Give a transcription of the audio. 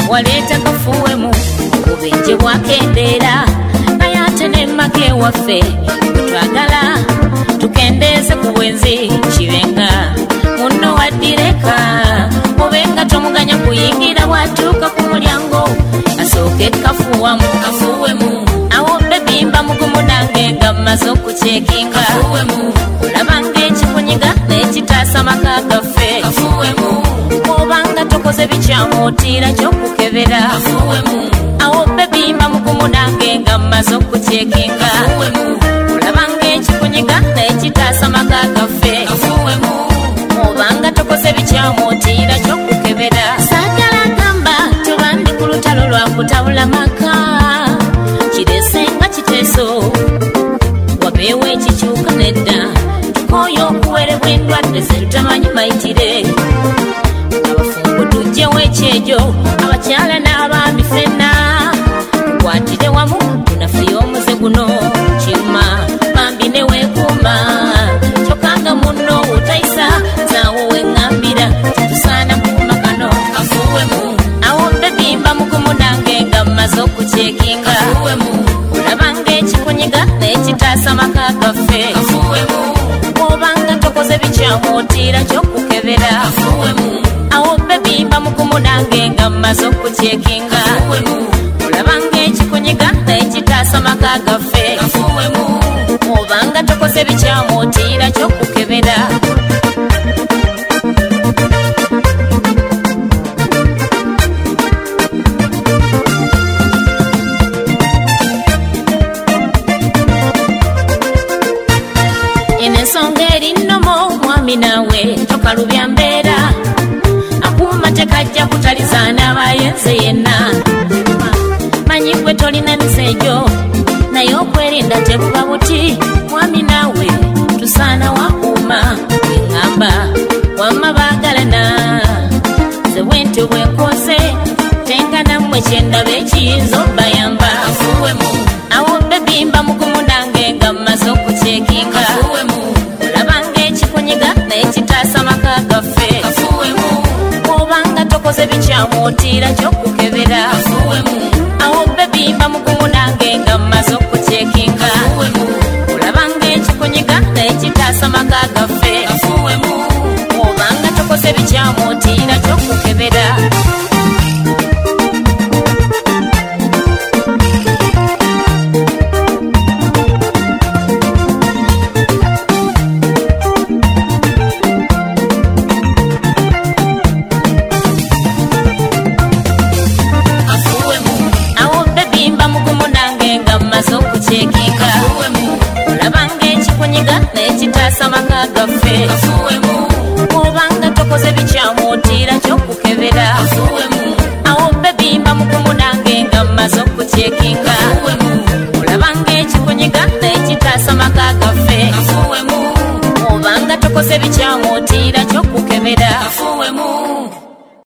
waleta kafuwemu obubenje bwakendera naye ate ne make waffe twagala tukendeze ku bwenzi kibenga muno waddireka obenga tomuganya kuyingira bwatuuka ku mulyango asooke kafuwemu awo bebimba mugumu nange nga mmaze okucekinga olabanga ekikunyiga n'ekitaasa maka gaffe obanga tokoze bikyamuutiira kyokukebera awo bebimba mugumu nange nga mmaze okucekinga olabanga ekikunyiga n'ekitaasa maka gaffe obanga tokoze bikyamuutiira kyokukebera saagala gamba tobandi ku lutalo lwa kutabula maka kiresenga kiteeso wabeewo ekikyuka nedda tukoyo okuwerebwa endwadde zetutamanyi mayitire abafumbo tujjewo ekyejo abakyala n'abaami ffenna tukwatire wamu tunafuye omuze guno kiruma bambi neweekuuma kyokanga munno otayisa zaawo weŋŋambira tetusaana kuuma kano kafuwemu awo bebimba mugumu nange nga mmaze okucekinga olabanga ekikunyiga n'ekitaasa maka gaffe obanga tokoze bikyamuutiira kyokukebera awo bebimba mugumu nange nga mmaze okucekinga olabanga ekikunyiga n'ekitaasa maka gaffe obanga tokoze bikyamuutiira kyokukebera ensonga eri nnomo mwami nawe tokalubya mbeera akuuma tekajja kutalizaana abayenze yenna manyi gwe tolina misejo naye okwerinda tebuba buti mwami nawe tusaana wakuuma eŋŋamba wamma baagalana ze bwenti bwenkoze tenga nammwe kyendaba ekiyinza obbayamba awo bebimba mugumu nange nga mmaze okucekinga olabanga ekikunyiga n'ekitaasa maka gaffe obanga tokoze bikyamuutiira kyokukebera awo bebimba mugumu nange nga mmaze okucekinga olabanga ekikunyiga n'ekitaasa maka gaffe obanga tokoze bikyamuutiira kyokukebera olabanga ekikunyiga n'ekitaasa maka gaffe obanga tokoze bikyamuutiira kyokukebera awo bebimba mugumu nange nga mmaze okucekinga